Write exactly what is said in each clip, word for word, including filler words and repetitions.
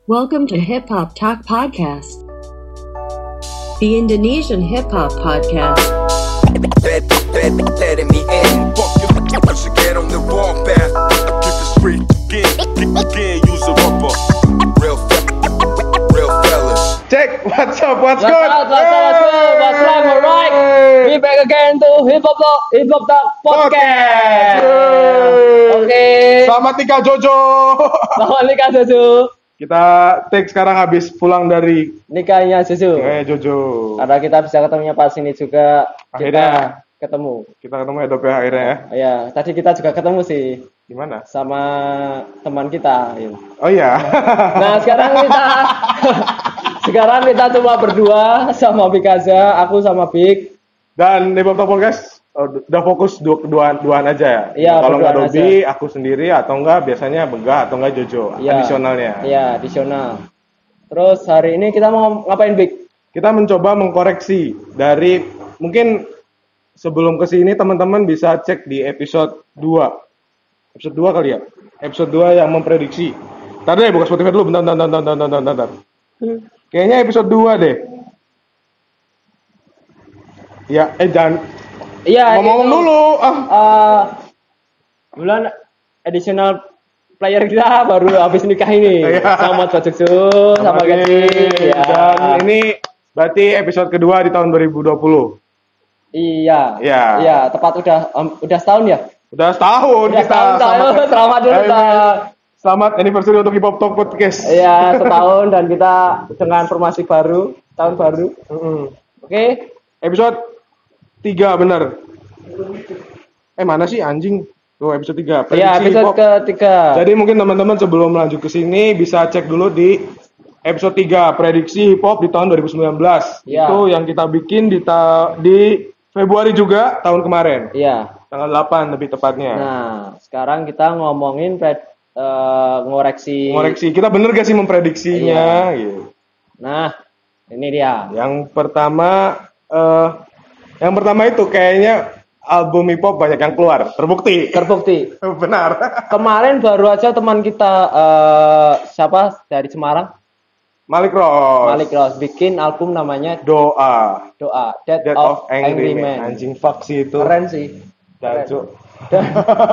Welcome to Hip Hop Talk Podcast, the Indonesian hip hop podcast. Let, let, letting me in. Fuck you, I should get on the wrong path. I keep it straight again, again, use a rubber. Real, fe- real fellas. Cek, what's up, what's What's good? up, what's up, what's up, what's up, alright? We back again to Hip Hop Talk, Hip Hop Talk Podcast. Oke. Selamat nikah Jojo. Selamat nikah Jojo. Kita take sekarang habis pulang dari Nikahnya Jojo. eh Jojo. Karena kita bisa ketemunya pas ini juga. Akhirnya. Kita ketemu. Kita ketemu ya Dok ya akhirnya ya. Ya, tadi kita juga ketemu sih Di mana? sama teman kita. Ya. Oh iya. Nah sekarang kita sekarang kita cuma berdua sama Bikaza, aku sama Big. Dan di Hip Hop Talk Podcast oh, udah fokus dua duaan duaan aja ya. Iya, Kalau nggak berduaan Dobi, aku sendiri atau enggak biasanya Bega atau enggak Jojo. Iya. Adisionalnya. Iya, adisional. Terus hari ini kita mau ngapain, Big? Kita mencoba mengkoreksi dari mungkin sebelum ke sini teman-teman bisa cek di episode dua. Episode dua kali ya? Episode dua yang memprediksi. Tadi deh buka Spotify dulu, bentar, bentar, bentar, bentar, bentar, bentar. Kayaknya episode dua deh. Ya, eh jangan Iya, ngomong itu, dulu. Ah, eh, bulan additional player kita baru habis nikah ini. Iya. Sama Pak Juksu, sama Oke. Ganti. Ya. Dan ini berarti episode kedua di tahun dua ribu dua puluh. Iya. Iya. Iya, tepat udah um, udah setahun ya? Udah setahun Udah kita. setahun, tahun. Selamat dulu, Ayo, Pak. Selamat anniversary untuk Hip Hop Talk Podcast. Iya, setahun dan kita dengan formasi baru, tahun baru. Mm-mm. Oke. Episode tiga bener. Eh mana sih anjing? Tuh episode tiga. Iya, Prediksi episode hip hop. ketiga. Jadi mungkin teman-teman sebelum lanjut ke sini bisa cek dulu di episode tiga prediksi hip hop di tahun dua ribu sembilan belas. Iya. Itu yang kita bikin di ta- di Februari juga tahun kemarin. Iya. Tanggal delapan lebih tepatnya. Nah, sekarang kita ngomongin pred, eh, ngoreksi. Ngoreksi, kita bener gak sih memprediksinya? Gitu. Nah, ini dia. Yang pertama eh yang pertama itu kayaknya album hip hop banyak yang keluar, terbukti. Terbukti. Benar. Kemarin baru aja teman kita eh, siapa dari Semarang, Malik Ross. Malik Ross bikin album namanya Doa. Doa, Death, Death of, of Angry, Man. Man. Anjing fuck sih itu. Keren sih. Dan, Keren. Cuk. Dan-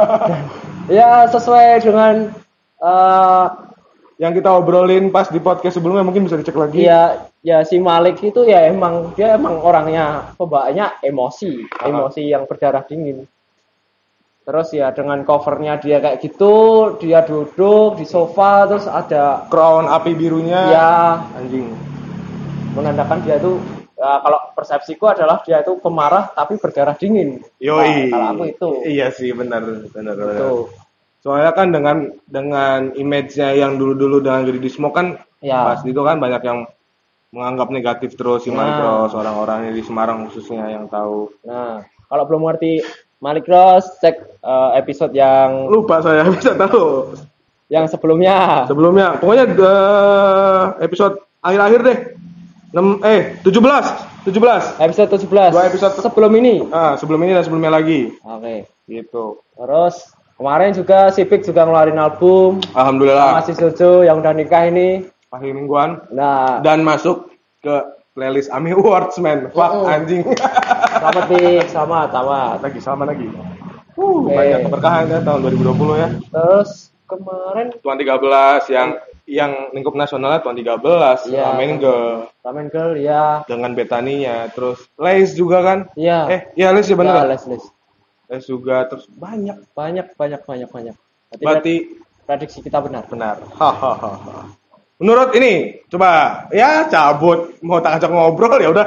ya sesuai dengan eh, Yang kita obrolin pas di podcast sebelumnya mungkin bisa dicek lagi. ya ya si Malik itu ya emang dia emang orangnya pembawaannya emosi, Ah. emosi yang berdarah dingin. Terus ya dengan covernya dia kayak gitu, dia duduk di sofa terus ada Crown api birunya. ya Anjing. menandakan dia itu ya, kalau persepsiku adalah dia itu pemarah tapi berdarah dingin. Yoi. Nah, kalau aku itu. Iya sih benar benar benar. Itu. Soalnya kan dengan dengan image-nya yang dulu-dulu dengan Greedy Smoke kan Ya. pas itu kan banyak yang menganggap negatif terus si Malik Nah. Ross, orang-orang di Semarang khususnya yang tahu. Nah, kalau belum ngerti Malik Ross, cek eh, episode yang Lupa saya bisa tahu. yang sebelumnya. Sebelumnya, pokoknya eh, episode akhir-akhir deh. enam eh tujuh belas, tujuh belas. Episode tujuh belas. Dua episode sebelum ini. Ah, sebelum ini dan sebelumnya lagi. Oke. Gitu. Terus kemarin juga Sipik juga ngeluarin album Alhamdulillah. masih Jojo yang udah nikah ini. Akhir mingguan Nah, dan masuk ke playlist AMI Awards, man. Fuck Mm-mm. anjing. selamat Pik, selamat, selamat. lagi sama lagi. Uh, Oke. banyak keberkahan ya tahun dua ribu dua puluh ya. Terus kemarin Tuan tiga belas yang yang lingkup nasionalnya Tuan tiga belas, Iya. Ramen Girl Ramen Girl ya. dengan Betaninya, terus Les juga kan? Iya. Eh, iya Les ya bener. Ya, kan? les les. Les juga terus banyak. Banyak banyak banyak banyak. Berarti, Berarti prediksi kita benar. benar. Hahaha. Menurut ini, coba ya cabut mau tak ajak ngobrol ya udah.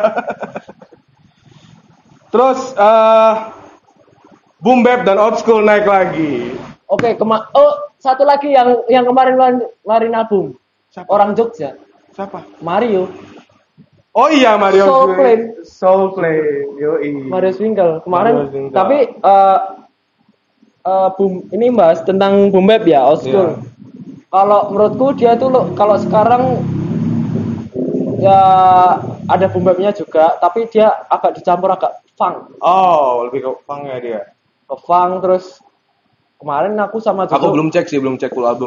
Terus eh boom bap dan old school naik lagi. Oke, kema oh satu lagi yang yang kemarin ngeluarin- ngeluarin album. Siapa? Orang Jogja, Siapa? Mario. Oh iya Mario Soul Swing- Flame. Soul Flame. Yoi. Mario Swingle kemarin. Mario Swingle. Tapi eh eh, boom ini bahas tentang boom bap ya, old school. Iya. Kalau menurutku dia tuh lo- kalau sekarang ya ada boom bapnya juga, tapi dia agak dicampur agak funk. Oh, lebih ke punk ya dia. Ke funk terus kemarin aku sama Aku Jojo belum cek sih, belum cek full albumnya.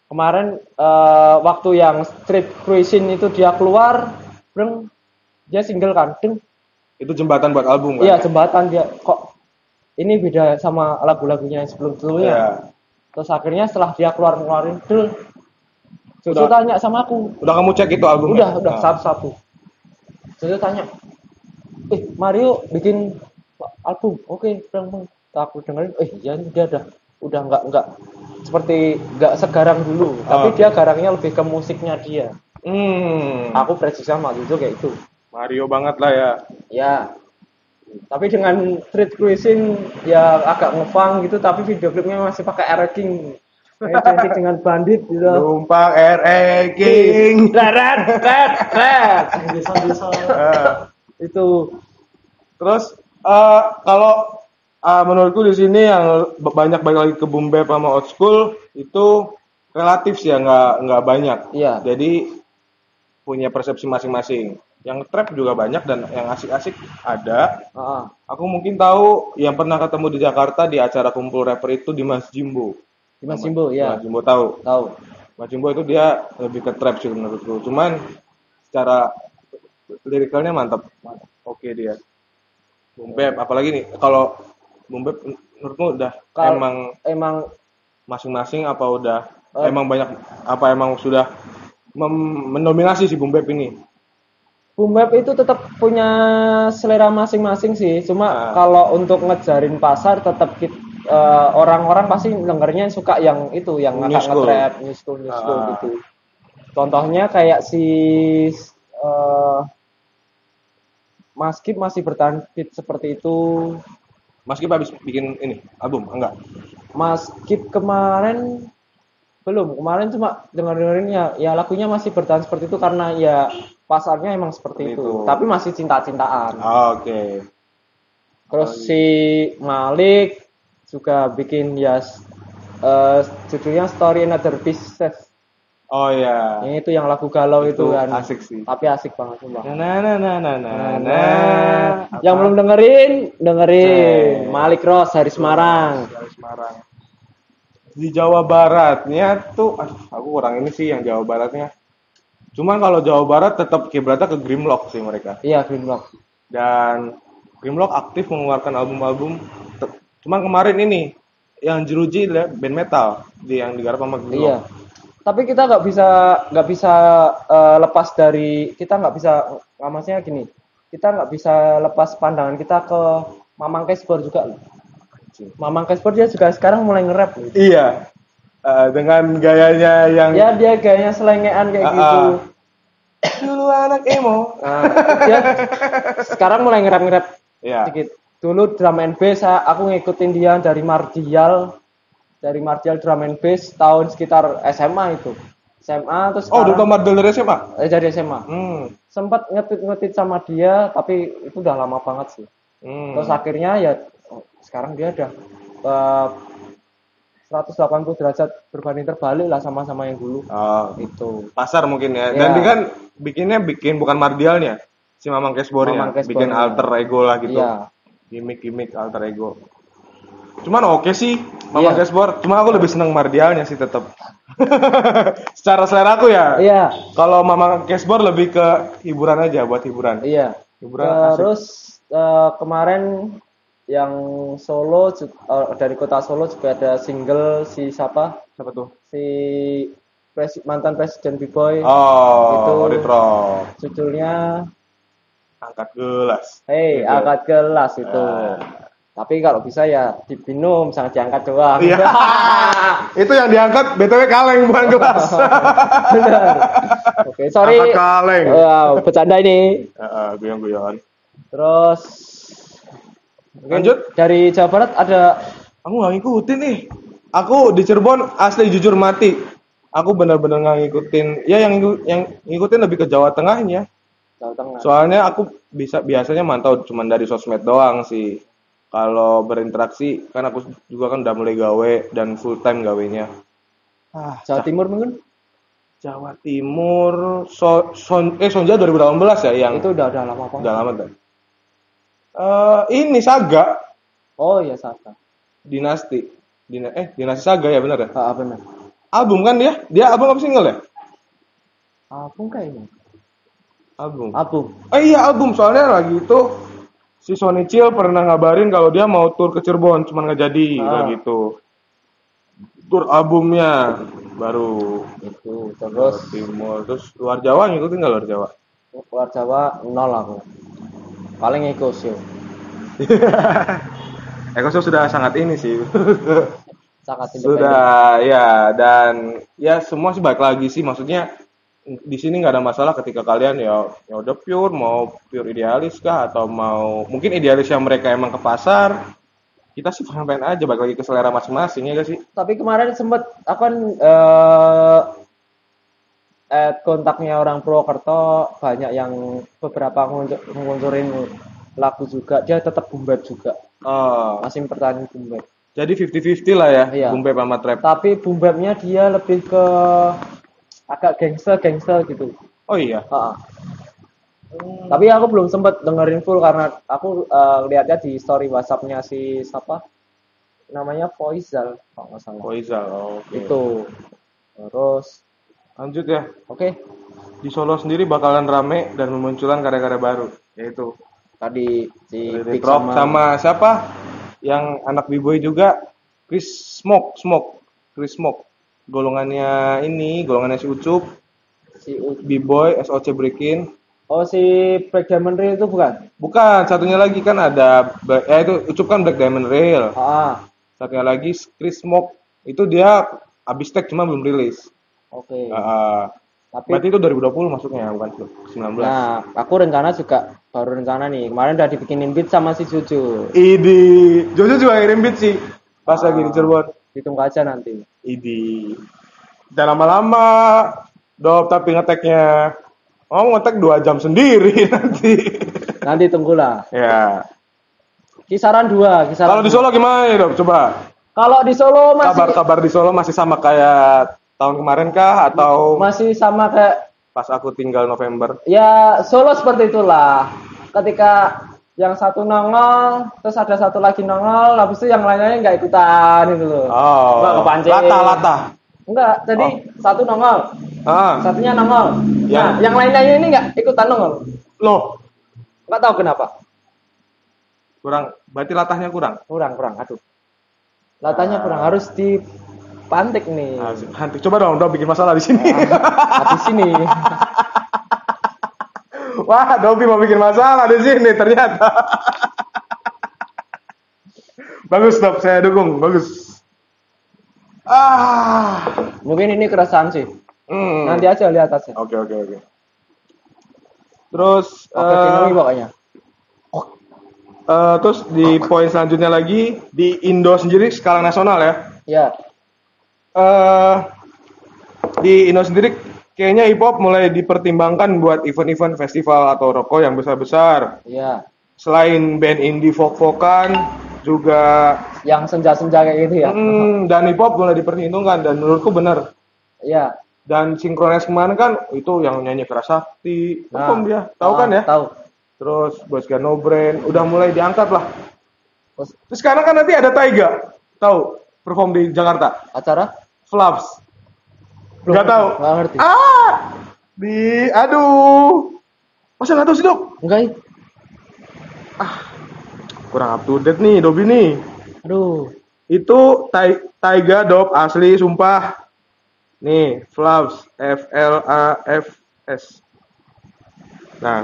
kemarin eh, waktu yang Street Cruising itu dia keluar, breng, dia single kan, deng. Itu jembatan buat album kan? Iya jembatan dia kok ini beda sama lagu-lagunya yang sebelum-sebelumnya. Iya. Terus akhirnya setelah dia keluar ngeluarin dul, Jojo Udah. tanya sama aku, Udah kamu cek itu albumnya? udah udah Nah. satu-satu. Jojo tanya, eh Mario bikin album, oke, breng, breng. Aku dengerin, eh iya dia udah udah nggak nggak seperti nggak segarang dulu, tapi Oh. dia garangnya lebih ke musiknya dia. Hmm. Aku prediksi sama Jojo kayak itu. Mario banget lah ya. Ya. Tapi dengan Street Cruising ya agak ngefang gitu, tapi video klipnya masih pakai R King. Identik dengan bandit gitu. Numpang R E King. Red, red, red. Eh, Itu Terus eh, kalau eh, menurutku di sini yang banyak balik lagi ke boom bap sama old school itu relatif sih ya, nggak nggak banyak. Iya. Jadi punya persepsi masing-masing. Yang trap juga banyak dan yang asik-asik ada. Heeh. Aku mungkin tahu yang pernah ketemu di Jakarta di acara kumpul rapper itu Dimas Jimbo. Dimas Jimbo ya. Dimas Jimbo tahu. Tahu. Dimas Jimbo itu dia lebih ke trap sih menurutku. Cuman secara lirikalnya mantap. Oke dia. Boom bap apalagi nih kalau boom bap menurutmu udah Kal- emang Emang masing-masing apa udah Eh. emang banyak apa emang sudah mem- mendominasi si boom bap ini? boom bap itu tetap punya selera masing-masing sih. Cuma Nah. kalau untuk ngejarin pasar tetap kit- eh, orang-orang pasti dengernya suka yang itu, yang New agak school. nge-trap, new school, new school Ah. gitu. Contohnya kayak si eh Mas Kip masih bertahan fit seperti itu. Mas Kip habis bikin ini album enggak? Mas Kip kemarin belum, kemarin cuma denger-dengerin ya, ya lagunya masih bertahan seperti itu karena ya pasarnya emang seperti Seperti itu. itu. Tapi masih cinta-cintaan. Oke. Terus si Malik juga bikin ya eh, judulnya Story Another Pieces. Oh ya. Yang itu yang lagu galau itu, Itu kan. asik sih. Tapi asik banget sumpah. Na na na na na na. Nah, na. yang belum dengerin, dengerin Cek. Malik Ross dari Semarang. Dari Semarang. Di Jawa Baratnya tuh, aduh, aku kurang ini sih yang Jawa Baratnya. Cuman kalau Jawa Barat tetap kiblatnya ke Grimlock sih mereka. Iya, Grimlock. Dan Grimlock aktif mengeluarkan album-album. Te- Cuman kemarin ini yang jeruji lah band metal di yang digarap sama Grimlock. Iya. Tapi kita nggak bisa nggak bisa eh, lepas dari kita nggak bisa nggak maksudnya gini. Kita nggak bisa lepas pandangan kita ke Mamang Casper juga. Mamang Casper dia juga sekarang mulai nge-rap. Gitu. Iya. Eh, dengan gayanya yang Ya dia gayanya selengean kayak Ah, gitu. ah. dulu anak emo. Nah, dia sekarang mulai nge-rap-nge-rap Iya. sedikit. Dulu drum and bass saya- aku ngikutin dia dari Martial, dari Martial drum and bass tahun sekitar S M A itu. S M A terus Oh, udah sekarang tamat dari siapa? eh, dari S M A. Hmm. Sempat ngetit-ngetit sama dia tapi itu udah lama banget sih. Hmm. Terus akhirnya ya oh, sekarang dia udah eh, seratus delapan puluh derajat berbanding terbalik lah sama-sama yang dulu. Oh, Itu. pasar mungkin ya. Iya. Dan dia kan bikinnya bikin bukan Mardialnya, si Mamang Casbornya, Mamang Casbornya. bikin alter ego lah gitu. Iya. Gimik-gimik alter ego. Cuman oke sih Mamang Iya. Casbor, cuma aku lebih seneng Mardialnya sih tetap. Secara selera aku ya. Iya. Kalau Mamang Casbor lebih ke hiburan aja, buat hiburan. Iya. Hiburan asik. Terus eh, kemarin yang Solo ju- eh, dari kota Solo juga ada single si siapa? Siapa tuh? Si presi- mantan presiden B-Boy. Oh, Itu. Retro. Judulnya Angkat gelas. Hey, Gitu. angkat gelas itu. Ah. Tapi kalau bisa ya dipinum, jangan diangkat doang. Iya. Itu yang diangkat B T W kaleng bukan gelas. Benar. Oke, sorry. Angkat kaleng. Wow, bercanda ini. Heeh, guyon-guyon. Terus mungkin Lanjut. dari Jawa Barat ada Aku nggak ngikutin nih. Aku di Cirebon asli jujur mati. Aku benar-benar nggak ngikutin. Ya yang yang ngikutin lebih ke Jawa Tengahnya. Jawa Tengah. Soalnya aku bisa biasanya mantau cuman dari sosmed doang sih. Kalau berinteraksi kan aku juga kan udah mulai gawe dan full time gawenya. Ah, Jawa Timur mungkin? Jawa Timur so, son, eh Sonja dua ribu delapan belas ya yang Itu udah udah lama banget. udah lama tuh. Eh ini Saga Oh iya Saka. Dinasti. Dina, eh Dinasti Saga ya benar ya? Ah benar. Album kan dia? Dia album apa single ya? Album kayaknya. Album. Album. Oh iya album, soalnya lagi itu si Sony Chill pernah ngabarin kalau dia mau tur ke Cirebon, cuman nggak jadi Ah. kayak gitu. Tur albumnya baru Itu Jawa terus Timur, terus luar Jawa ngikutin nggak luar Jawa? luar Jawa nol aku. Paling Eko sih. Eko sudah sangat ini sih. Sangat independen. Sudah ya, dan ya semua sih baik lagi sih, maksudnya di sini nggak ada masalah ketika kalian ya ya udah pure, mau pure idealis kah atau mau mungkin idealis yang mereka emang ke pasar, kita sih fine-fine aja, balik lagi ke selera masing-masing ya gak sih? Tapi kemarin sempet aku kan eh add kontaknya orang Purwokerto, banyak yang beberapa nguncu- nguncurin lagu juga, dia tetap boom bap juga, Oh, masih pertahanan boom bap. jadi fifty fifty lah ya, Iya. boom bap sama trap. Tapi boom bapnya dia lebih ke agak gangster-gangster gitu. Oh iya. Ha-ha. Tapi aku belum sempet dengerin full karena aku eh, lihatnya di story WhatsApp-nya si siapa? Namanya Foizal, kalau nggak salah. Koizal, oh, oke. Itu. Terus, Lanjut ya, oke, di Solo sendiri bakalan rame dan memunculkan karya-karya baru, yaitu tadi si Lyric Big Rock sama, sama siapa? Yang anak B-boy juga, Chris Smoke, Smoke, Chris Smoke. Golongannya ini, golongannya si Ucup, si U- B-boy, S O C Breakin. Oh si Black Diamond Rail itu bukan? Bukan, satunya lagi kan ada, ya itu Ucup kan Black Diamond Rail. Ah, Satunya lagi Chris Smoke, itu dia abis tag cuma belum rilis. oke. Ah, Tapi berarti itu dua ribu dua puluh masuknya, bukan sembilan belas. nah, aku rencana juga baru rencana nih. Kemarin udah dibikinin beat sama si Jojo. Idi, Jojo juga ngirim beat sih, pas lagi di Cirebon. Ditunggu aja nanti. Idi, jangan lama-lama, Dop, tapi ngeteknya, oh ngetek dua jam sendiri nanti. Nanti tunggulah. Ya, Kisaran dua, kisaran. kalau di Solo gimana ya, Dop? Coba, Kalau di Solo masih kabar-kabar di Solo masih sama kayak tahun kemarin kah, atau masih sama kayak pas aku tinggal November? ya Solo seperti itulah. Ketika yang satu nongol, terus ada satu lagi nongol, habis itu yang lainnya nggak ikutan itu loh. Oh, Nggak kepancing. latah-latah. Enggak, jadi satu nongol, Ah, satunya nongol. Ya. Nah, yang lainnya ini nggak ikutan nongol. loh, Nggak tahu kenapa. kurang, berarti latahnya kurang. Kurang, kurang. Aduh. Latahnya kurang, harus dipantik nih. Ah, nanti coba dong, Dop bikin masalah di sini. Habis ini. Wah, Dobi mau bikin masalah di sini ternyata. Bagus, Dop, saya dukung, bagus. Ah, Mungkin ini keresahan sih. hmm. Nanti aja lihat aja. Oke, oke, oke. Terus, Oke, eh, Kinomi pokoknya. eh, terus di poin selanjutnya lagi di Indo sendiri skala nasional ya. Ya, Eh, di Indo sendiri kayaknya hip hop mulai dipertimbangkan buat event-event festival atau rokok yang besar-besar. ya. Selain band indie folk-folkan, juga Yang senja-senja kayak gitu ya. hmm, dan hip hop mulai diperhitungkan dan menurutku benar. Iya. Dan sinkronis kemarin kan itu yang nyanyi Keras Sakti, Nah, Hukum dia, tahu kan ya? Tahu. Terus Bos No Brain udah mulai diangkat lah. Terus Terus sekarang kan nanti ada Taiga, tahu? Perform di Jakarta, acara? Flaps. Belum Nggak tahu. Nggak ngerti. Ah, di, aduh, masa nggak tahu sih Dok? Enggak. ih. Kurang up to date nih, Dobi nih. Aduh. Itu Tai- Taiga Dop asli, sumpah. Nih, Flaps, F L A F S. Nah,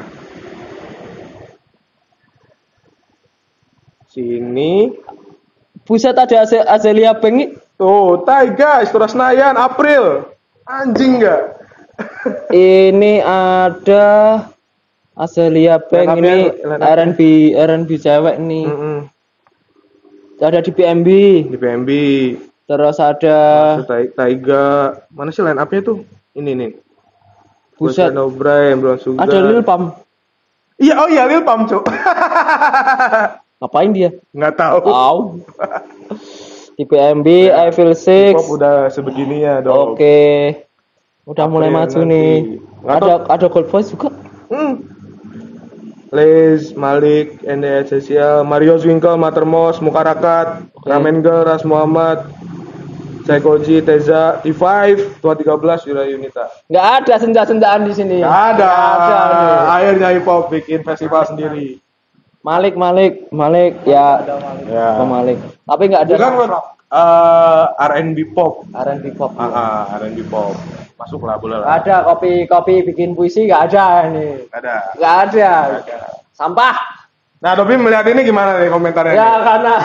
sini. Buset ada Aze- Azelia Bank nih. Tuh, Taiga, Istora Senayan, April. Anjing nggak? Ini ada Azelia Bank Line ini up-nya, line up-nya. R and B R and B cewek nih. Mm-mm. Ada di B M B. Di P M B. Terus ada Terus Tai- Taiga. Mana sih line up-nya tuh? Ini nih. Buset. Buset O'Brien, Brown Sugar. Ada Lil Pump. Iya, oh iya, Lil Pump, Cuk. Ngapain dia? Nggak tahu. Tahu. Di B M B I Feel Six. Pop udah sebegini ya, Dok. Oke. Udah mulai April maju nanti. nih. Nggak Ada ada Gold Voice juga. Hmm. Les, Malik, N D Essential, Mario Zwinkel, Matermos, Mukarakat, Oke. Ramen Girl, Ras Muhammad, Psychoji, Teza, T lima, Tua tiga belas, Yura Yunita. Nggak ada senja-senjaan di sini. Nggak ada. Nggak ada nih. Akhirnya hip hop bikin festival sendiri. Malik, Malik, Malik, ya, Ya. oh, Malik. Tapi nggak ada Itu kan uh, R and B pop. R and B pop. Ah, ah, R and B pop. Masuk lah, boleh Nggak lah. ada kopi-kopi bikin puisi, nggak ada ini. Nggak ada. Nggak ada. Nggak ada. Sampah. Nah, Dobi melihat ini gimana nih komentarnya? Ya nih? karena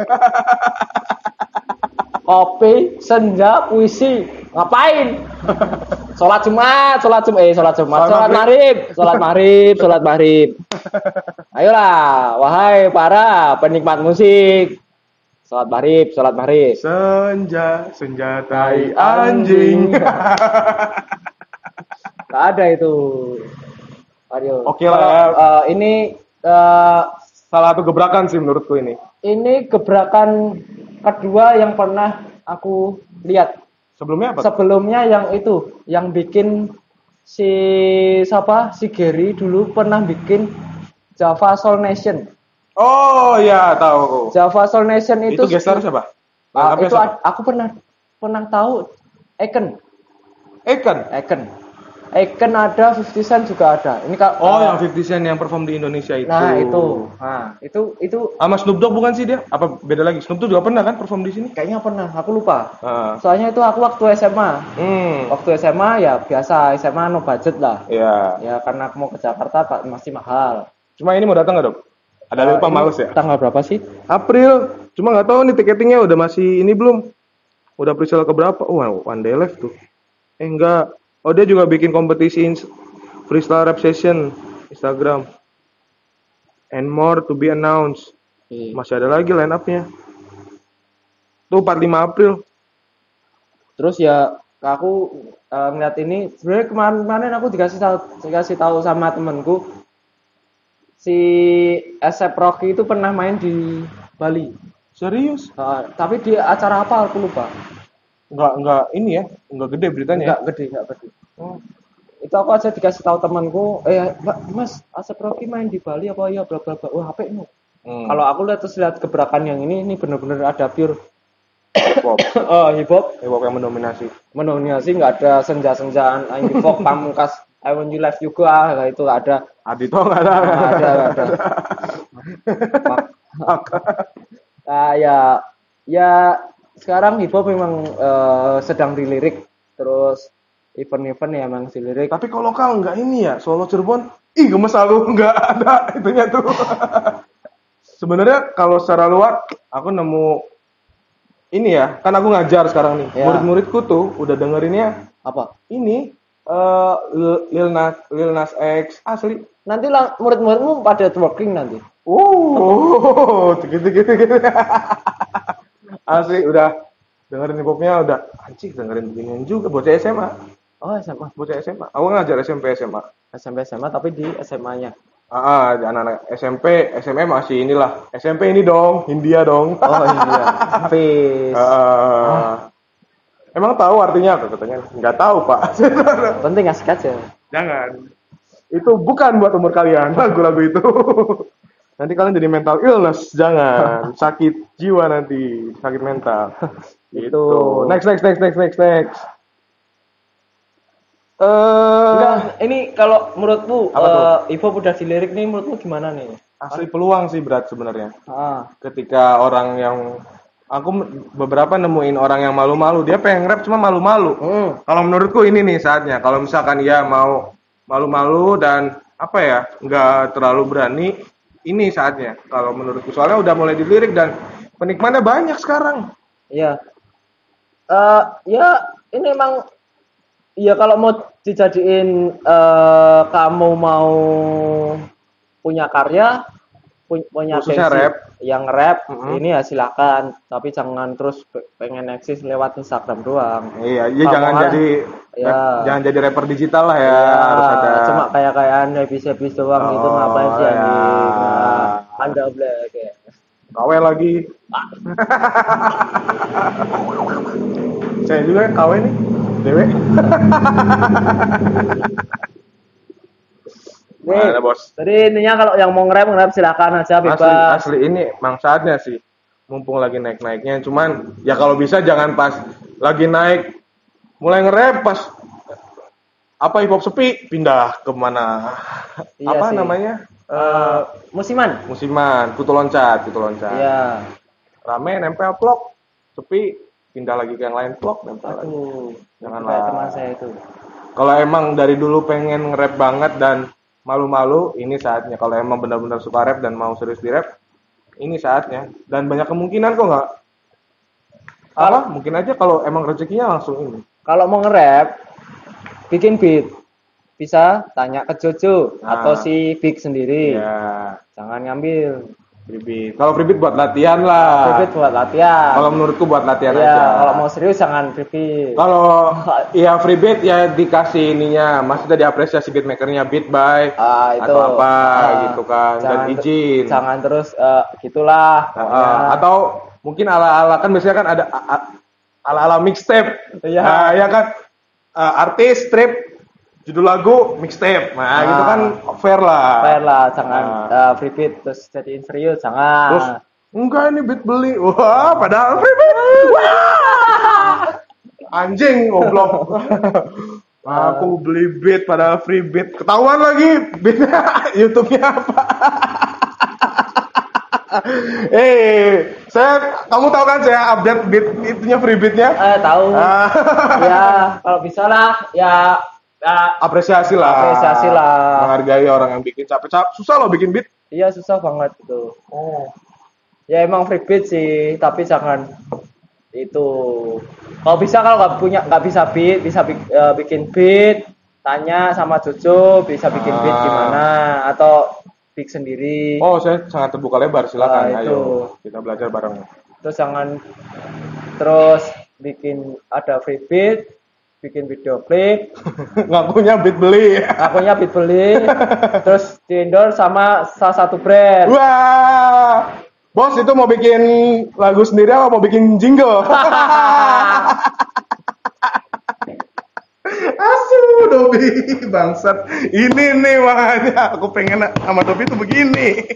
kopi, senja, puisi, ngapain? Sholat Jumat, sholat Jumat, eh sholat Jumat, Sholat sholat maghrib, sholat maghrib, sholat maghrib. Ayolah, wahai para penikmat musik, sholat maghrib, sholat maghrib. Senja, senjatai anjing. Gak ada itu. Aduh. Oke lah ya. Kalau, eh, ini eh, Salah satu gebrakan sih menurutku ini. ini gebrakan kedua yang pernah aku lihat. Sebelumnya apa? Sebelumnya yang itu, yang bikin si siapa? Si Gary dulu pernah bikin Java Soul Nation. Oh iya, tahu. Java Soul Nation itu Itu gestar siapa? Ah, Lengkapnya itu siapa? ad- aku pernah pernah tahu Eken. Eken. Eken. Eken ada, fifty Cent juga ada. Ini kak. Oh, ah, yang fifty Cent yang perform di Indonesia itu. Nah, itu. Nah, itu itu Sama Snoop Dogg bukan sih dia? Apa beda lagi? Snoop Dogg juga pernah kan perform di sini? kayaknya pernah, aku lupa. Ah. Soalnya itu aku waktu S M A. Hmm. Waktu S M A ya biasa, S M A no budget lah. Iya. Ya karena aku mau ke Jakarta Pak, masih mahal. Cuma ini mau datang nggak, Dok? Ada Eh, lupa ini males ya? Tanggal berapa sih? April. Cuma nggak tahu nih tiketingnya udah masih ini belum? Udah presale ke berapa? Oh, one day left tuh. Eh enggak. Oh, dia juga bikin kompetisi ins- freestyle rap session Instagram. And more to be announced. Masih ada lagi line up-nya. Tuh empat puluh lima April. Terus ya aku eh, ngeliat ini sebenarnya kemarin-kemarin aku dikasih tahu dikasih tahu sama temenku si Asep Rocky itu pernah main di Bali. Serius? Eh, tapi di acara apa aku lupa. Enggak enggak ini ya, enggak gede beritanya. Enggak gede, enggak gede. Oh. Itu aku aja dikasih tahu temanku, eh Mbak, Mas, Asep Rocky main di Bali apa ya bla bla bla. Wah, H P nu. Hmm. Kalau aku lihat terus lihat gebrakan yang ini ini bener-bener ada pure Hip hop. oh, hip hop. Hip hop yang mendominasi. Mendominasi, nggak ada senja-senjaan Anggi Fok Pamungkas I Want You Live juga nggak itu nggak ada. Adito enggak ada. Nggak ada, nggak ada. Nah, ya ya sekarang hip hop memang eh, sedang dilirik, terus event-event ya memang dilirik. Tapi kalau lokal enggak ini ya, Solo Cirebon, ih gemes aku enggak ada itunya tuh. Sebenarnya kalau secara luar aku nemu ini ya, kan aku ngajar sekarang nih. Ya. Murid-muridku tuh udah dengerinnya Apa? ini eh Lil- Lil Nas Lil Nas X asli. Nanti lah murid-muridmu pada twerking nanti. Oh, gitu gitu gitu. Asli udah dengerin hip hopnya udah anjing dengerin beginian juga bocah S M A. Oh, S M A. Bocah S M A. Aku ngajar S M P S M A. S M P S M A tapi di S M A-nya. Ah, ah, anak-anak S M P, S M A masih inilah. S M P ini dong, Hindia dong. Oh, iya. Hafiz. Ah. Emang tahu artinya apa katanya? Enggak tahu, Pak. Penting asik aja. Jangan. Itu bukan buat umur kalian lagu-lagu itu. Nanti kalian jadi mental illness, jangan. Sakit jiwa nanti, sakit mental. Gitu. Next next next next next next. Eh, Enggak, ini kalau menurutmu Apa tuh? eh, hip hop udah dilirik nih menurutmu gimana nih? asli peluang sih berat sebenarnya. Ah, Ketika orang yang aku m- beberapa nemuin orang yang malu-malu, dia pengen rap cuma malu-malu. hmm. Kalau menurutku ini nih saatnya. Kalau misalkan dia mau malu-malu dan apa ya, nggak terlalu berani, ini saatnya. Kalau menurutku soalnya udah mulai dilirik dan penikmatnya banyak sekarang. Iya. Eh, ya ini emang ya kalau mau dijadiin eh, kamu mau punya karya pu- punya Khususnya gengsi rap. yang rap Mhm. ini ya silakan, tapi jangan terus pe- pengen eksis lewat Instagram doang. Iya, iya Kalau jangan orang- jadi Ya. rap- jangan jadi rapper digital lah ya. Ya, Harus ada. cuma kayak kayaan habis-habis doang itu Oh, ngapain sih ya. anjing? Nah, Anda black ya. Kawe lagi. Saya juga kawe nih. Dewe. Nih, Mana, Bos? jadi intinya kalau yang mau nge-rap nge-rap silakan aja bebas. Asli, asli ini emang saatnya sih. Mumpung lagi naik-naiknya. Cuman ya kalau bisa jangan pas lagi naik, mulai nge-rap pas apa hip hop sepi, pindah ke mana? Iya apa sih. namanya? Eh, Eh, musiman. musiman, kutu loncat, kutu loncat. Iya. Rame nempel vlog, sepi pindah lagi ke yang lain vlog, nempel lagi. Aduh, Janganlah. kayak teman saya itu. Kalau emang dari dulu pengen nge-rap banget dan malu-malu, ini saatnya. Kalau emang benar-benar suka rap dan mau serius di rap, ini saatnya. Dan banyak kemungkinan kok nggak. Apa? Mungkin aja kalau emang rezekinya langsung ini. Kalau mau nge-rap, bikin beat. Bisa tanya ke Jojo Nah. atau si Big sendiri. Ya, Jangan ngambil. freebie. Kalau freebie buat latihan lah. Free beat buat latihan. Kalau menurutku buat latihan Iya, aja. kalau mau serius jangan free beat. Kalau ya free beat ya dikasih ininya, maksudnya diapresiasi beatmakernya beat by Ah, itu. atau apa Ah, gitu kan dan jangan- izin. Jangan terus eh, gitulah. Ah, pokoknya. atau mungkin ala-ala kan biasanya kan ada a- a- ala-ala mixtape. Iya. Nah, ya kan eh, artis strip judul lagu mixtape. Nah, Ah. gitu kan fair lah. Fair lah, jangan Ah. eh, free beat terus jadiin serius, jangan. Terus enggak ini beat beli. Wah, padahal free beat. Wah! Anjing goblok. Aku beli beat padahal free beat. Ketahuan lagi beatnya YouTube-nya apa. Eh, saya kamu tahu kan saya update beat itunya free beatnya. Eh, tahu. Ah. Ya, kalau bisa lah, ya, ya Apresiasi lah. Apresiasi lah. Menghargai orang yang bikin capek-capek. Susah loh bikin beat. iya susah banget itu. Oh. Ya emang free beat sih, tapi jangan itu. Kalau bisa kalau nggak punya nggak bisa beat, bisa bi- eh, bikin beat, tanya sama Jojo bisa bikin beat Ah. gimana atau bikin sendiri. Oh, saya sangat terbuka lebar. Silakan. Ah, itu. Ayo kita belajar bareng. Terus jangan terus bikin ada free beat, bikin video klip, Ngakunya beat beli. akunya beat beli, terus di endorse sama salah satu brand. Wah, bos itu mau bikin lagu sendiri apa mau bikin jingle? Asu, Dobi, bangsat. Ini nih makanya aku pengen sama Dobi tuh begini.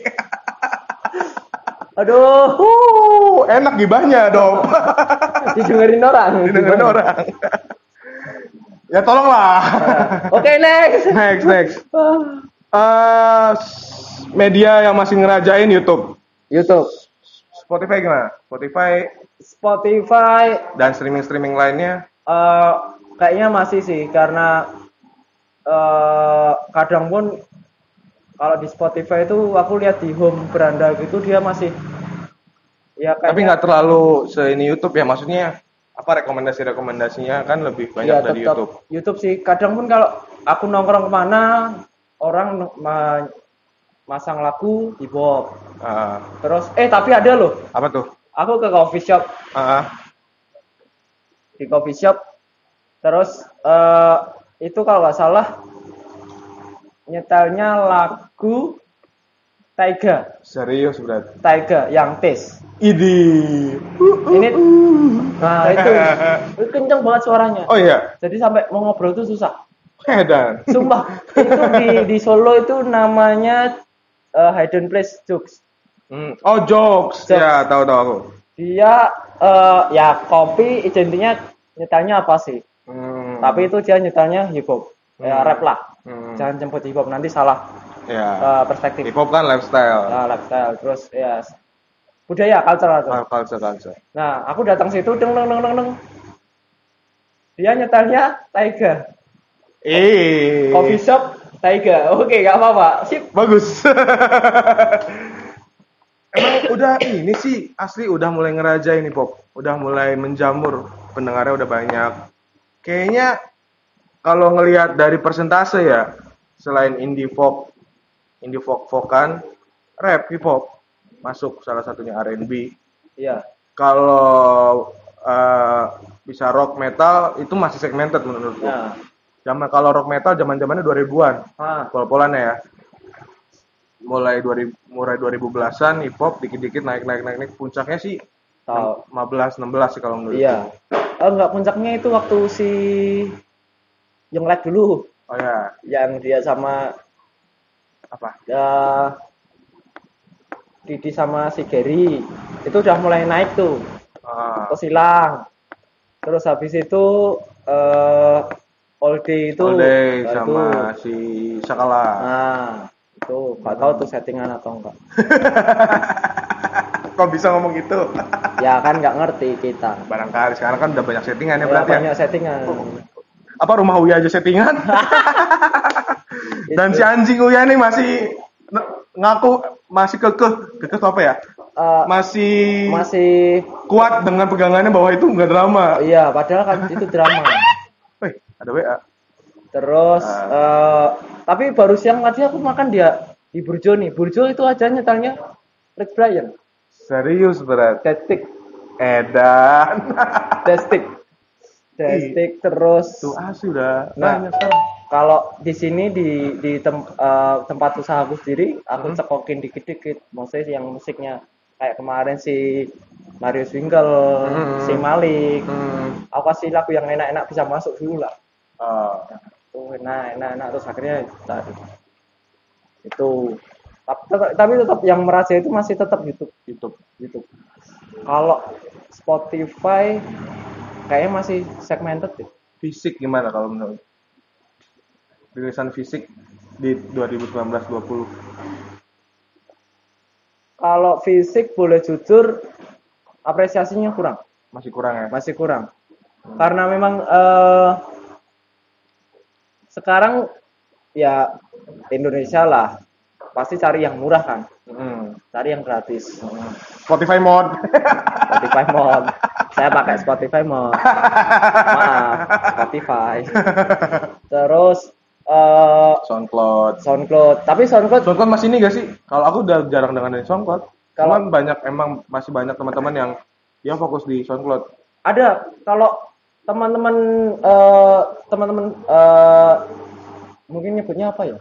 Aduh, Uh, enak gibahnya, Dob. didengerin orang. Didengerin orang. Ya tolonglah. Oke, next. Next, next. Eh, media yang masih ngerajain YouTube. YouTube, Spotify gimana? Spotify Spotify, dan streaming-streaming lainnya. eh, kayaknya masih sih karena eh, kadang pun kalau di Spotify itu aku lihat di home beranda gitu dia masih ya Tapi kayaknya nggak terlalu se ini YouTube ya, maksudnya apa rekomendasi-rekomendasinya kan lebih banyak ya dari tetap YouTube. YouTube sih. Kadang pun kalau aku nongkrong kemana orang ma- masang lagu hip hop. Ah, Terus eh tapi ada loh. apa tuh? Aku ke coffee shop, Ah, di coffee shop. Terus eh, itu kalau nggak salah nyetelnya lagu Taiga, serius berarti. Taiga yang tes. Idi. Ini nah itu, itu kenceng banget suaranya. Oh iya, Jadi sampai mau ngobrol tuh susah. edan. Sumpah, itu di di Solo itu namanya eh, Hidden Place Jokes. Hmm. Oh jokes. Jokes. Ya tahu tahu aku. Dia eh, ya kopi identiknya nyetelnya apa sih? Hmm. Tapi itu dia nyetelnya hip hop. Ya Hmm. rap lah. Hmm. Jangan jemput hip hop nanti salah Ya. eh, perspektif. Hip hop kan lifestyle. Nah, lifestyle terus ya budaya culture itu. Ah, culture culture. Nah, aku datang situ deng deng deng deng deng. Dia nyetelnya Taiga. Eh. Coffee shop Taiga. Oke, gak apa-apa. Sip. Bagus. Emang udah ini sih asli udah mulai ngerajain nih pop, udah mulai menjamur, pendengarnya udah banyak. Kayaknya kalau ngelihat dari persentase ya, selain indie folk, indie folk vokan, rap, hip hop masuk salah satunya R and B. Iya. Kalau eh, bisa rock metal itu masih segmented menurutku. Nah, Zaman kalau rock metal zaman-zamannya dua ribuan. ah, Pol-polannya ya. Mulai dua ribu mulai dua ribu belasan hip hop dikit-dikit naik naik naik naik puncaknya sih tahu. lima belas enam belas sih kalau menurut. Iya. Oh, enggak puncaknya itu waktu si Young Lad dulu Oh ya, yang dia sama apa? ya Didi sama si Gary itu udah mulai naik tuh Ah, ke silang. Terus habis itu eh all day itu All day nah, sama itu. si Sakala. Nah, itu nggak tahu tuh settingan atau enggak. Kok bisa ngomong gitu? Ya kan nggak ngerti kita. Barangkali sekarang kan udah banyak settingan ya Ya, berarti banyak ya. settingan. Apa rumah Uya aja settingan? Dan si anjing Uya nih masih n- ngaku masih kekeh, kekeh tuh apa ya? Eh, Masih masih kuat dengan pegangannya bahwa itu enggak drama. iya, padahal kan itu drama. Wih, ada W A. Terus Ah. eh, tapi baru siang tadi aku makan dia di Burjo nih. Burjo itu aja nyetelnya Rich Brian. Serius berat. Destik, Edan. Destik, Destik terus. Tuh asli udah Nah, banyak sekarang. kalau di sini di di tem- eh, tempat usaha aku sendiri, aku Hmm. cekokin dikit-dikit. Maksudnya yang musiknya kayak kemarin si Marius Winkel, Hmm. si Malik. Hmm. Aku kasih lagu yang enak-enak bisa masuk dulu lah. Oh. Tuh enak, enak, enak terus akhirnya tadi itu. Tapi, tetap- tapi tetap yang meraja itu masih tetap YouTube, YouTube. YouTube. Kalau Spotify kayaknya masih segmented deh. Fisik gimana kalau menurut? Rilisan fisik di dua ribu sembilan belas dua puluh. Kalau fisik boleh jujur apresiasinya kurang, Masih kurang ya? masih kurang. Karena memang eh, sekarang ya Indonesia lah pasti cari yang murah kan, Hmm. cari yang gratis. Spotify mod. Spotify mod. Saya pakai Spotify mod. Maaf, Spotify. Terus eh SoundCloud. SoundCloud. Tapi SoundCloud SoundCloud masih ini gak sih? Kalau aku udah jarang dengerin SoundCloud. Kalau- Cuman banyak emang masih banyak teman-teman yang yang fokus di SoundCloud. ada kalau teman-teman eh teman-teman eh mungkin nyebutnya apa ya?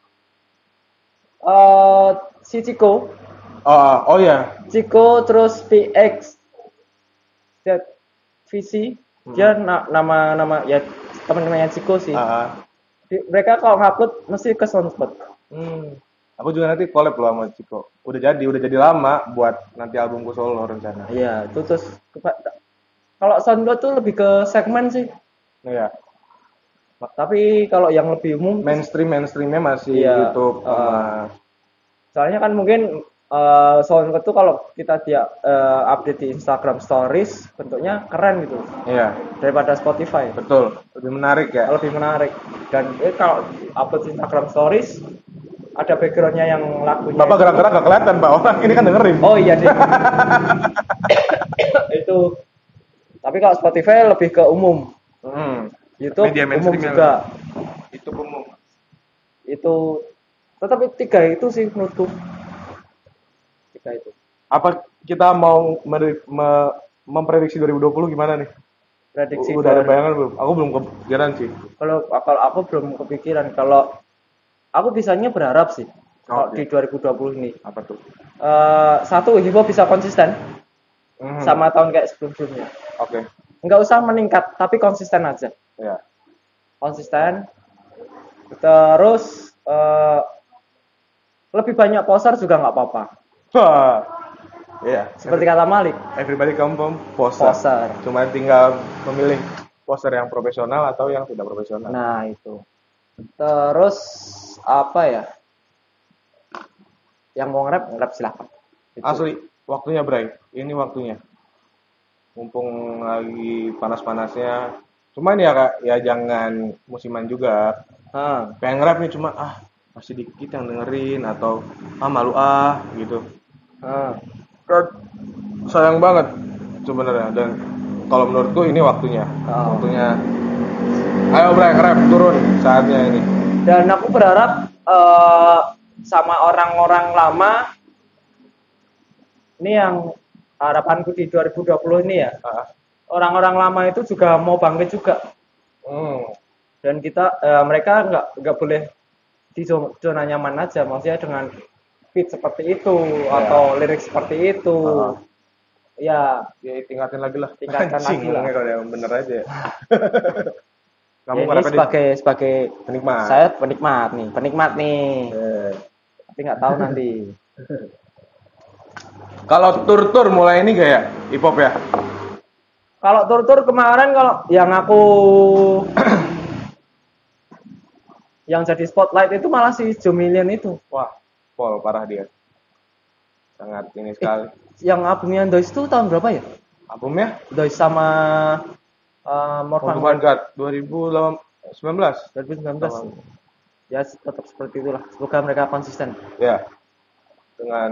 Eh si Ciko, Oh, oh ya. Ciko terus P X Z V C, dia na- nama nama ya teman-temannya Ciko sih. Ah, Di- mereka kalau ngupload mesti ke SoundCloud. hmm. Aku juga nanti collab loh sama Ciko. Udah jadi, udah jadi lama buat nanti albumku solo rencana. Iya, itu terus kepa- kalau SoundCloud tuh lebih ke segmen sih. Iya. Tapi kalau yang lebih umum, Mainstream mainstreamnya masih Iya, YouTube sama uh, soalnya kan mungkin eh SoundCloud tuh kalau kita dia eh, update di Instagram Stories bentuknya keren gitu iya, daripada Spotify. betul. Lebih menarik ya. Lebih menarik. Dan eh, kalau upload di Instagram Stories ada backgroundnya yang lagunya. Bapak itu- gerak-gerak gak kelihatan, Pak. Orang ini kan dengerin. Oh iya deh. Itu. Tapi kalau Spotify lebih ke umum. Hmm. YouTube Media umum mainstream juga. Itu umum. Itu tetapi tiga itu sih menurutku. Tiga itu. Apa kita mau meri- me- memprediksi dua ribu dua puluh gimana nih? Prediksi Udah ada dari- bayangan belum? Aku belum kepikiran sih. Kalau kalau aku belum kepikiran kalau aku bisanya berharap sih kalau Oke. di dua ribu dua puluh ini Apa tuh? Eh, satu hip hop bisa konsisten Hmm. sama tahun kayak sebelum-sebelumnya. Oke. Nggak usah meningkat tapi konsisten aja. Ya. Konsisten. Terus eh, lebih banyak poster juga nggak apa-apa. Wah. Iya. Seperti kata Malik, Everybody come from poster. poster. Cuma tinggal memilih poster yang profesional atau yang tidak profesional. Nah itu. Terus apa ya? Yang mau nge-rap, nge-rap silahkan. Itu. Asli, waktunya Bray. Ini waktunya. Mumpung lagi panas-panasnya. Cuman ya Kak, ya jangan musiman juga. Ah, Pengen nge-rap nih cuma ah masih dikit yang dengerin atau ah malu ah gitu. ah. Kan sayang banget sebenarnya dan kalau menurutku ini waktunya. Oh. Waktunya. Ayo Bray, nge-rap turun saatnya ini. Dan aku berharap eh, sama orang-orang lama ini yang harapanku di dua ribu dua puluh ini ya. Ah. Orang-orang lama itu juga mau bangkit juga. Hmm. Dan kita eh, mereka nggak nggak boleh di zona zona nyaman aja, maksudnya dengan beat seperti itu Ya. atau lirik seperti itu. Ah. Ya, Ya tingkatin lagi lah. Tingkatkan Anjing, lagi lah. ngomongnya kalau yang bener aja. ya Kamu ini nge-rap sebagai sebagai penikmat. saya penikmat nih, penikmat nih. Eh. Tapi nggak tahu nanti. Kalau tur-tur mulai ini kayak hip hop ya. Kalau tur-tur kemarin kalau yang aku yang jadi spotlight itu malah si Jomilian itu. Wah, Pol parah dia. Sangat ini sekali. Yang albumnya Dois itu tahun berapa ya? Albumnya Dois sama uh, Morvan Vanguard dua ribu sembilan belas. dua ribu sembilan belas. Ya tetap seperti itulah. Semoga mereka konsisten. Ya. Dengan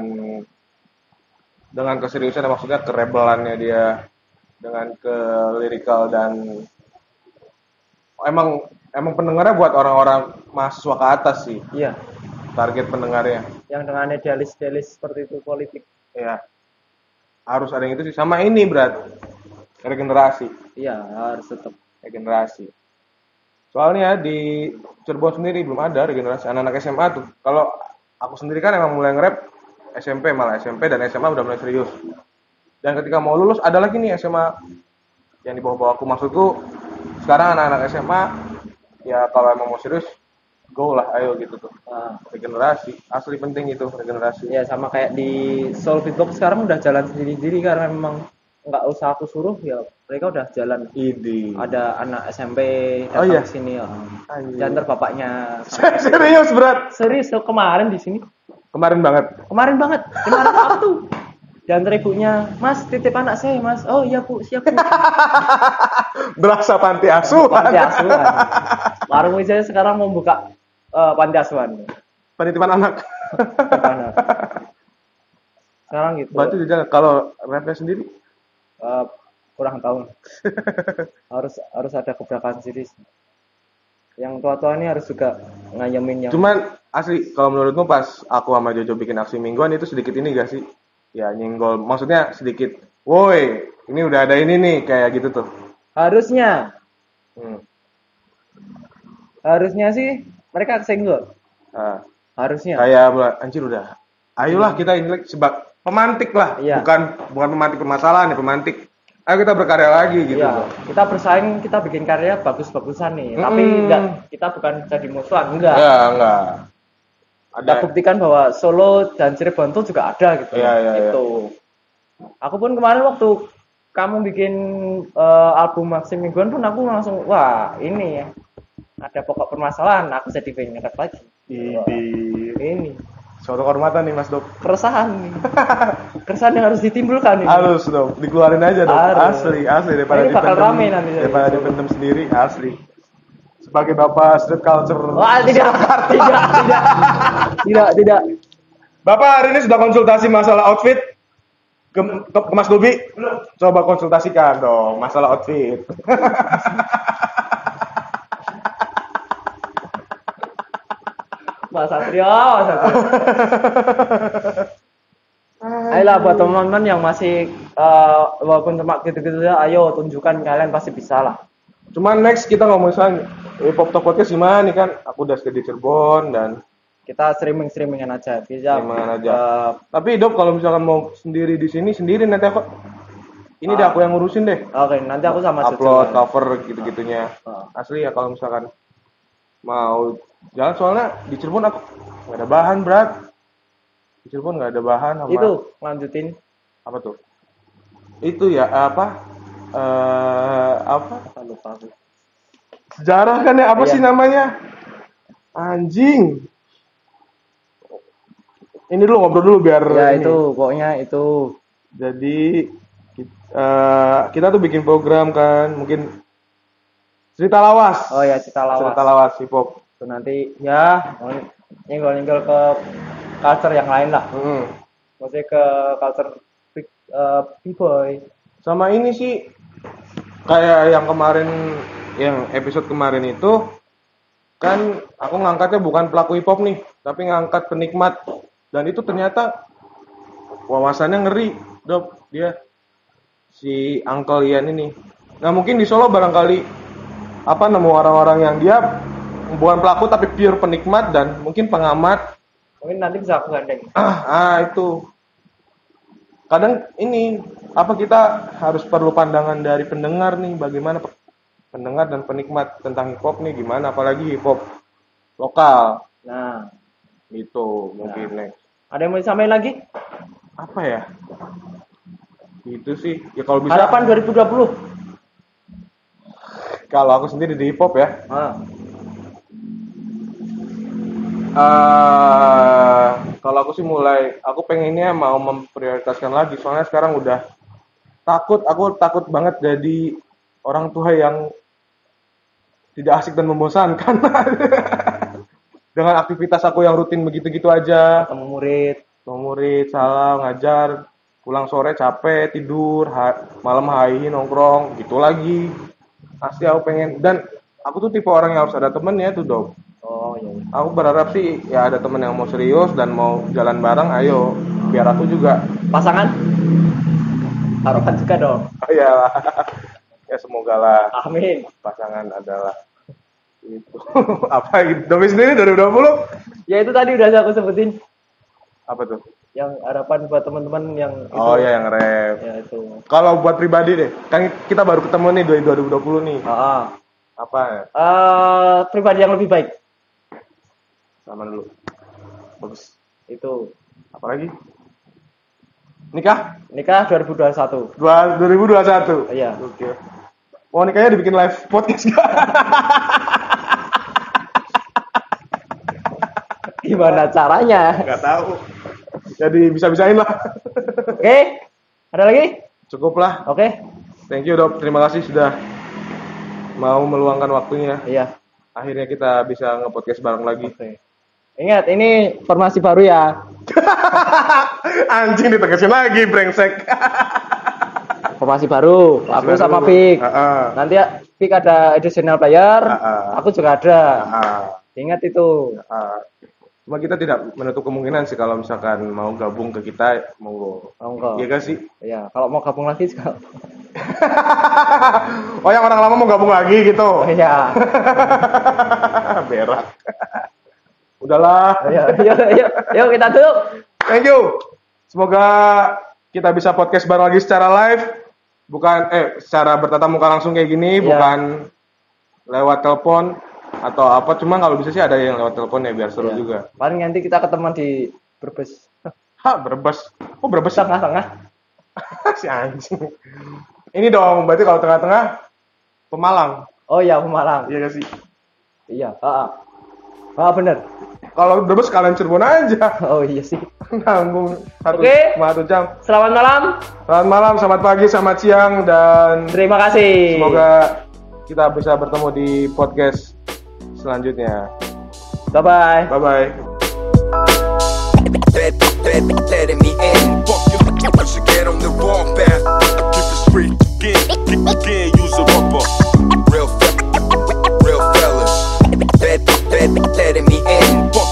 dengan keseriusan maksudnya kerebelannya dia, dengan ke lirikal dan emang emang pendengarnya buat orang-orang mahasiswa ke atas sih. Iya. Target pendengarnya. Yang dengan idealis-idealis seperti itu politik. Ya. Harus ada yang itu sih. Sama ini berat. Regenerasi. Iya, harus tetap Regenerasi. Soalnya di Cirebon sendiri belum ada regenerasi anak-anak S M A tuh. Kalau aku sendiri kan emang mulai nge-rap S M P, malah S M P dan S M A udah mulai serius. Dan ketika mau lulus ada lagi nih S M A yang di bawah-bawah aku. Maksudku sekarang anak-anak S M A ya kalau emang mau serius go lah, ayo gitu tuh. uh, Regenerasi asli penting itu regenerasi. ya sama kayak di Soul Beatbox sekarang udah jalan sendiri-sendiri karena memang nggak usah aku suruh ya mereka udah jalan. Ide. Ada anak S M P Oh, datang iya? ke sini ya. Anjir. Dan ntar bapaknya Serius berat. serius tuh kemarin di sini. Kemarin banget. Kemarin banget. Kemarin Sabtu. Dan ibunya, "Mas, titip anak saya, Mas." "Oh iya, Bu, siap, Bu." Berasa panti asuhan. Panti asuhan. Warung Wijaya sekarang mau buka uh, panti asuhan. Penitipan anak. Anak. Sekarang gitu. Berarti dia kalau rapnya sendiri Uh, kurang tahu. harus harus ada gebrakan serius. Yang tua-tua ini harus juga ngayemin yang cuman asli kalau menurutmu pas aku sama Jojo bikin aksi mingguan itu sedikit ini gak sih? Ya nyenggol, maksudnya sedikit, woi ini udah ada ini nih kayak gitu tuh. harusnya Hmm. harusnya sih mereka kesenggol. Nah, Harusnya. kayak mulai, anjir udah, ayolah kita ini sebab pemantik lah, Iya. bukan bukan pemantik permasalahan ya pemantik. Ayo kita berkarya lagi gitu. Iya, tuh. kita bersaing, kita bikin karya bagus-bagusan nih. Tapi Mm. enggak, kita bukan jadi musuhan, enggak. Ya enggak. Kita buktikan bahwa Solo dan Cirebon tuh juga ada gitu. Iya, iya, Itu. Aku pun kemarin waktu kamu bikin eh, album Maxim Mingguan pun aku langsung wah ini ya ada pokok permasalahan. Aku jadi pengen nge-rap lagi. Idi. Ini Suatu kehormatan nih Mas Dok. keresahan nih. Keresahan yang harus ditimbulkan ini. Harus dong, dikeluarin aja dong. Harus. Asli, asli daripada Ini bakal dipendem, rame nanti. daripada dipendem sendiri, asli. Sebagai bapak street culture. Wah, tidak, tidak, tidak, tidak, tidak. Bapak hari ini sudah konsultasi masalah outfit ke, ke, ke Mas Bobi? Coba konsultasikan dong masalah outfit. Mas Satrio, Mas Satrio. Ayolah buat teman-teman yang masih uh, walaupun cuma gitu-gitu ya, ayo tunjukkan kalian pasti bisa lah. Cuman next kita ngomong misalnya hip hop talk podcast gimana nih kan? Aku udah stay di Cirebon dan Kita streaming-streamingan aja, bisa. Streamingan aja. uh, tapi Dok kalau misalkan mau sendiri di sini sendiri nanti aku ini deh aku yang ngurusin deh. Oke, nanti aku sama Upload, Jojo. cover gitu-gitunya. Ah. Asli ya kalau misalkan mau jalan soalnya di Cirebon aku nggak ada bahan berat. Di Cirebon nggak ada bahan sama Itu lanjutin. apa tuh? Itu ya apa? Eh apa? Apa lupa aku. Sejarah kan ya apa Iya. sih namanya? Anjing. Ini dulu ngobrol dulu biar Ya ini. itu pokoknya itu. Jadi kita, eh, kita tuh bikin program kan, mungkin cerita lawas. Oh ya cerita lawas. Cerita lawas hip hop. Itu nanti ya nyenggol-nyenggol ke culture yang lain lah. Hmm. Maksudnya ke culture big, uh, b-boy. Sama ini sih kayak yang kemarin, yang episode kemarin itu kan aku ngangkatnya bukan pelaku hip hop nih, tapi ngangkat penikmat. Dan itu ternyata wawasannya ngeri, Dok. Dia si Uncle Ian ini. Nah mungkin di Solo barangkali apa nemu orang-orang yang dia bukan pelaku tapi pure penikmat dan mungkin pengamat. Mungkin nanti bisa aku gandeng. Ah, ah itu. Kadang ini apa kita harus perlu pandangan dari pendengar nih, bagaimana pe- pendengar dan penikmat tentang hip hop nih gimana, apalagi hip hop lokal. Nah, Gitu mungkin next. ada yang mau disampaikan lagi? Apa ya? Itu sih. Ya kalau bisa Harapan dua ribu dua puluh. Kalau aku sendiri di hip hop ya, Ah, eh kalau aku sih mulai, aku pengennya mau memprioritaskan lagi. Soalnya sekarang udah takut, aku takut banget jadi orang tua yang tidak asik dan membosankan. Dengan aktivitas aku yang rutin begitu-gitu aja. ketemu murid. Ketemu murid, salam, ngajar, pulang sore capek, tidur, ha- malam hai nongkrong, gitu lagi. Pasti aku pengen, dan aku tuh tipe orang yang harus ada temennya tuh dong. Oh iya. Aku berharap sih ya ada temen yang mau serius dan mau jalan bareng, ayo. Biar aku juga, Pasangan? Taruhan juga dong. oh ya, ya semoga lah Amin. pasangan adalah itu. Apa gitu? Domi sendiri dua ribu dua puluh? Ya itu tadi udah aku sebutin Apa tuh? yang harapan buat teman-teman yang itu. Oh ya yang rap. Ya itu. Kalau buat pribadi deh, kan kita baru ketemu nih dua ribu dua puluh nih. Ah, ah. Apa ya? Eh, pribadi yang lebih baik Sama dulu. Bagus. itu Apa lagi? Nikah? nikah dua ribu dua puluh satu. Dua- dua ribu dua puluh satu. Iya. Oke. Mau nikahnya dibikin live podcast gak? Gimana caranya? Gak tahu. Jadi bisa-bisain lah. Oke. Ada lagi? Cukup lah. Oke. Thank you dok. Terima kasih sudah mau meluangkan waktunya. Iya. Akhirnya kita bisa nge-podcast bareng lagi. Oke. Ingat, ini formasi baru ya. Anjing ditegasin lagi, brengsek. Formasi baru. Aku sama Pik. Heeh. Nanti ya, Pik ada additional player. Ah, ah. Aku juga ada. Heeh. Ingat itu. Heeh. Cuma kita tidak menutup kemungkinan sih kalau misalkan mau gabung ke kita, monggo. Monggo. Iya gak sih? Iya. Kalau mau gabung lagi juga. Oh yang orang lama mau gabung lagi gitu. Oh, iya. Berak. Udahlah. Ayo, ayo, ayo, ayo kita tutup. Thank you. Semoga kita bisa podcast bareng lagi secara live. Bukan eh secara bertatap muka langsung kayak gini, Iya. bukan lewat telepon atau apa. Cuma kalau bisa sih ada yang lewat telepon ya biar seru Iya. juga. Paling nanti kita ketemu di Brebes. Hah, Brebes. Oh, Brebes sih? Tengah-tengah. Si anjing. Ini dong, berarti kalau tengah-tengah Pemalang. Oh iya, Pemalang. Iya gak sih? Iya, heeh. Ah, bener. Kalau Brebes kalian Cirebon aja. Oh iya sih. Nanggung satu Oke. satu jam. Selamat malam. Selamat malam, selamat pagi, selamat siang, dan Terima kasih. semoga kita bisa bertemu di podcast selanjutnya. Bye-bye. Bye-bye. Let, let, letting me in. Fuck you, you should get on the wrong path. Keep it straight again, again, use a rubber. Real, fe- real fellas. Let, let, letting me in. Fuck